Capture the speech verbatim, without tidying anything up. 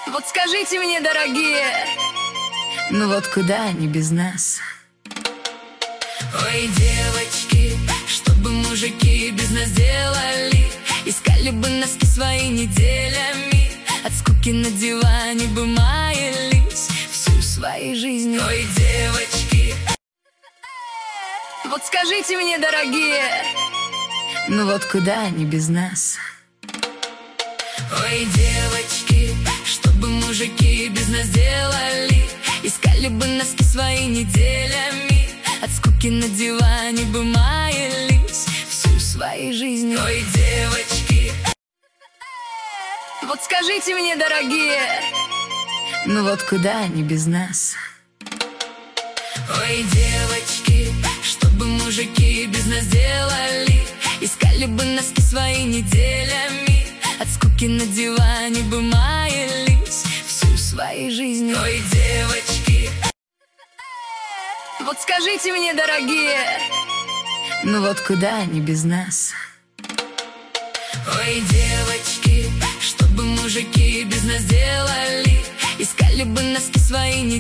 Вот скажите мне, дорогие, ну вот куда они без нас? Ой, девочки, что бы мужики без нас делали? Искали бы носки свои неделями, от скуки на диване бы маялись всю свою жизнь. Ой, девочки, вот скажите мне, дорогие, ну вот куда они без нас? Ой, девочки, что бы мужики без нас делали? Искали бы носки свои неделями, от скуки на диване бы маялись всю свою жизнь. Ой, девочки, вот скажите мне, дорогие, ну вот куда они без нас? Ой, девочки, что бы мужики без нас делали? Искали бы носки свои неделями, от скуки на диване бы маялись всю свою жизнь. Ой, девочки, вот скажите мне, дорогие, ну вот куда они без нас? Ой, девочки,